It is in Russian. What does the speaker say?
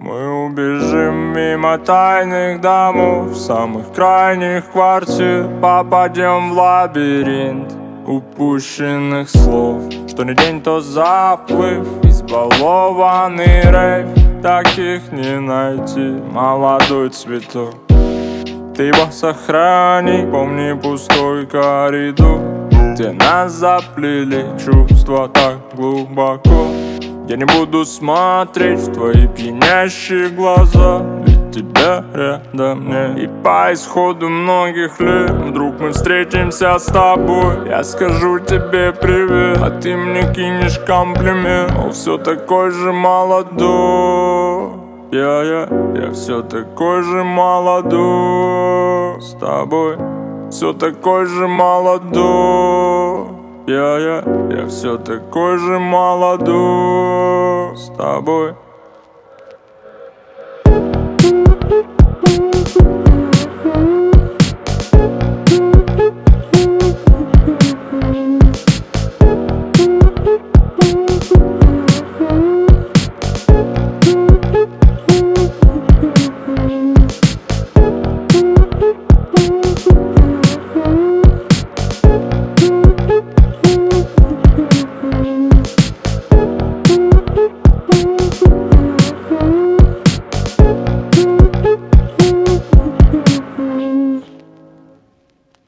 Мы убежим мимо тайных домов, самых крайних квартир, попадем в лабиринт упущенных слов. Что не день, то заплыв, избалованный рейв. Таких не найти, молодой цветок. Ты его сохрани, помни пустой коридор, где нас заплели чувства так глубоко. Я не буду смотреть в твои пьянящие глаза, ведь тебя рядом нет. И по исходу многих лет вдруг мы встретимся с тобой. Я скажу тебе привет, а ты мне кинешь комплимент. Мол, все такой же молодой. Я все такой же молодой с тобой. Все такой же молодой. Я все такой же молодой с тобой.